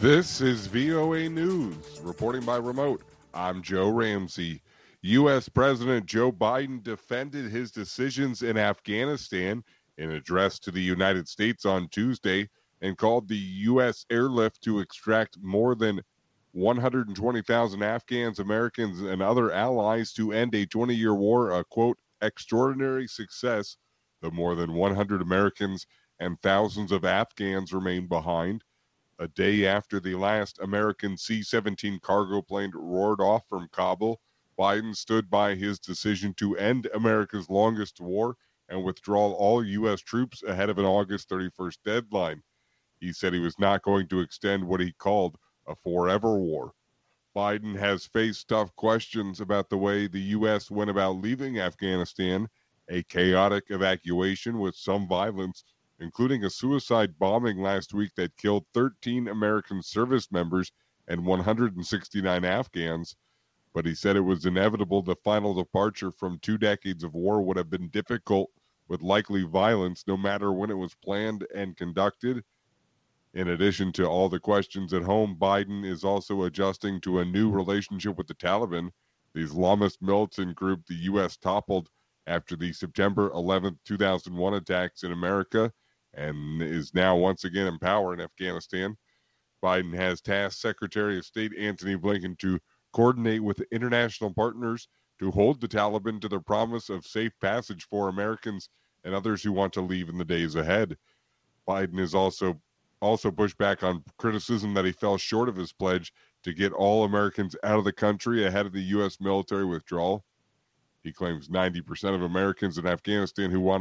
This is VOA News, reporting by remote. I'm Joe Ramsey. U.S. President Joe Biden defended his decisions in Afghanistan in an address to the United States on Tuesday and called the U.S. airlift to extract more than 120,000 Afghans, Americans, and other allies to end a 20-year war a, quote, extraordinary success. The more than 100 Americans and thousands of Afghans remain behind. A day after the last American C-17 cargo plane roared off from Kabul, Biden stood by his decision to end America's longest war and withdraw all U.S. troops ahead of an August 31st deadline. He said he was not going to extend what he called a forever war. Biden has faced tough questions about the way the U.S. went about leaving Afghanistan, a chaotic evacuation with some violence, including a suicide bombing last week that killed 13 American service members and 169 Afghans. But he said it was inevitable the final departure from 2 decades of war would have been difficult, with likely violence no matter when it was planned and conducted. In addition to all the questions at home, Biden is also adjusting to a new relationship with the Taliban, the Islamist militant group the U.S. toppled after the September 11, 2001 attacks in America, and is now once again in power in Afghanistan. Biden has tasked Secretary of State Antony Blinken to coordinate with international partners to hold the Taliban to their promise of safe passage for Americans and others who want to leave in the days ahead. Biden has also pushed back on criticism that he fell short of his pledge to get all Americans out of the country ahead of the U.S. military withdrawal. He claims 90% of Americans in Afghanistan who want